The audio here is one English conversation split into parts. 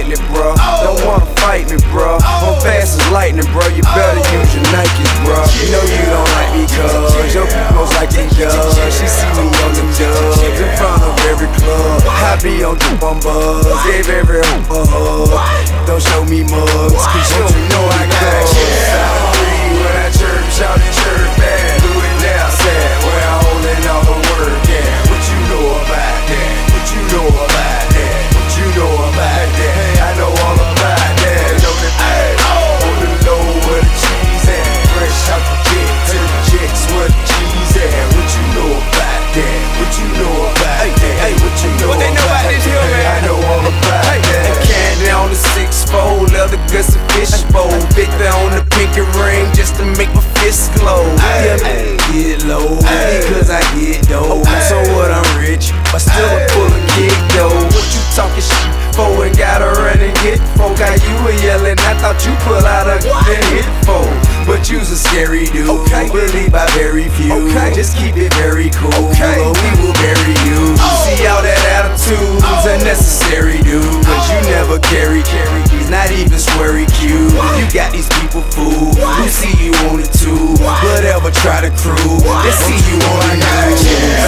lightly, bro. Don't wanna fight me, bro. I'm fast as lightning, bro. You better use your Nikes, bro. You know you don't like me, cuz your people's like me, cuz she see me on them dubs in front of every club. I be on the buzz, gave every a hug. Don't show me mugs, cause you don't know I got shit. When I chirp, shout and chirp back. Do it now, sad. Where I'm holding all the work, yeah. What you know about that? What you know about that? What you know about that? Hey, I know all about that. Know that on the low where the cheese at. Fresh out the jet to the chicks where the cheese at. What you know about that? What you know about that? Hey, what you know about this here, man? I know all about that. Candy on the 6-4, leather guts and fishbowl. Victor on the pinky ring just to make my fist glow. Yeah, get low because I get dough. So what, I'm rich, but still a full of kick though. What you talking shit for? And gotta run and hit folk. How you were yelling, I thought you pull out a gun and hit folk. But you's a scary dude, believed by very few. Just keep it very cool, or we will bury you. See all that attitude's unnecessary, dude. Cause you never carry, he's not even sweary cute. You got these people fooled, who see you on it too. Whatever, try to crew, they see you on the news.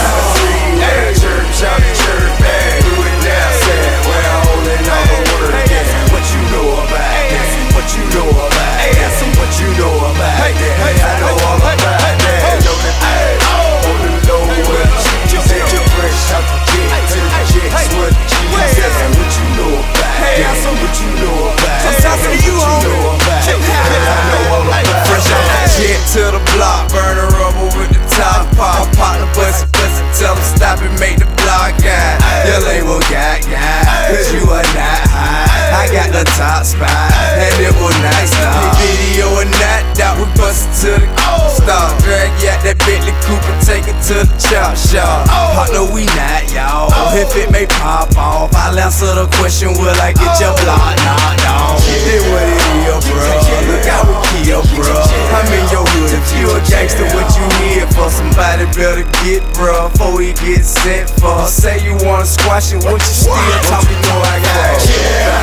Chirp, shout and chirp back. Do it now, sad. Where I'm holding all the work, yeah. What you know about that? What you know about that? What you know about that? Hey, I know all about that. Know that on the low where the cheese at. Fresh out the jet to the chicks where the cheese at. What you know about that? What you know about that? What you know about that? I know all about that. Fresh out the jet to the block, burn the rubber with the top pop. Pop the bus, tell them stop and make the block out. Your label got, cause you are not high. I got the top spot, and it will not stop. Video and that, we bust it to the stop. Drag you out that Bentley coupe and take it to the chop shop. Partner, we not, y'all. If it may pop off, I'll answer the question, will I get your block knocked off? It what it is, bro. Look out, we kill, bro. I'm in your hood. If you a gangster, what you here for? Somebody better get, bro, before he gets sent for. Say you wanna squash it, what you still talking? Know I got